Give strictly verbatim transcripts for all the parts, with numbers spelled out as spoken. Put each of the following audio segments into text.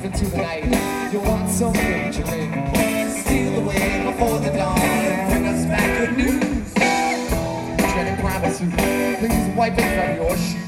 into the night. You want some good drink, steal away before the dawn and bring us back good news. Dreaded promise you, please wipe it from your shoe.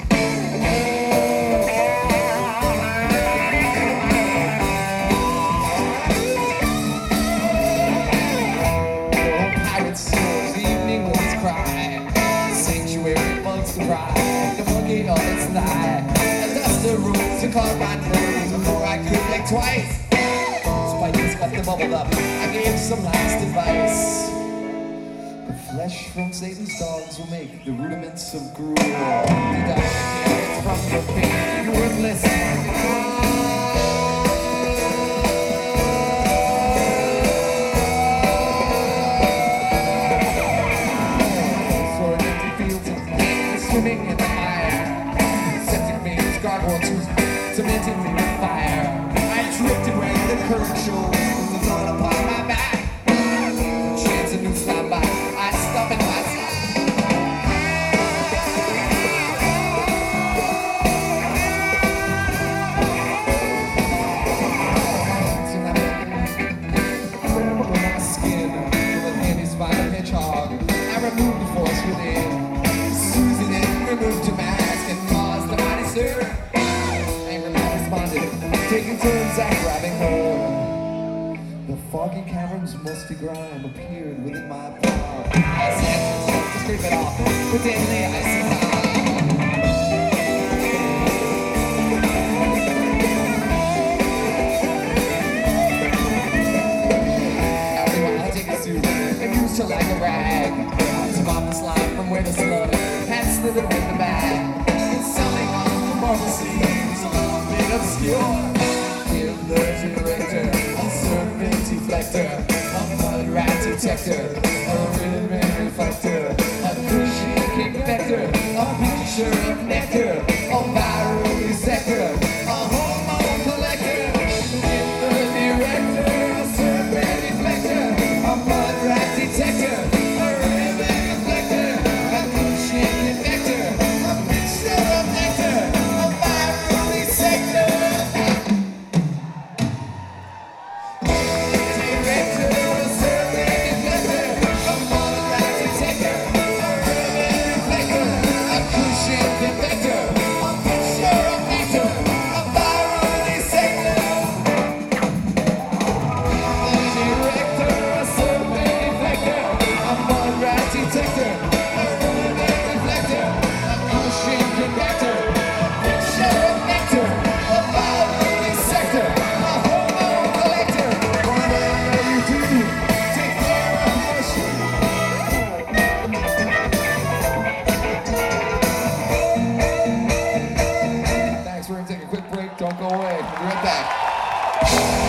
The monkey on its thigh, and that's the rules to call my nose before I could blink twice. Spidey's got the bubble up, I gave some last advice. The flesh from Satan's dogs will make the rudiments of gruel. The diet from your pain, you're worthless. Swimming in the mire, septic means gargoyles cementing me with fire. I drifted when the current shows was all upon my back. Chance a new slide by, I stop and pass. Tremble on my skin with a handy spider hedgehog. I removed the force within. Removed your mask and caused the mighty stir. Angry man responded, taking turns at grabbing her. The foggy cavern's musty grime appeared within my palm. I said, to scrape it off with deadly icy time. After a while, I take a suit and used her like a rag. To mop the slime from where the slug had slithered in the bag. Selling on the pharmacy is a little bit obscure. Give the director a serpent deflector, a mud rat detector, a ribbon reflector, a cushion infector, a picture of nectar, a viral dissector, a hormone collector. Give the director a serpent deflector, a mud rat detector. Don't go away. We'll be right back.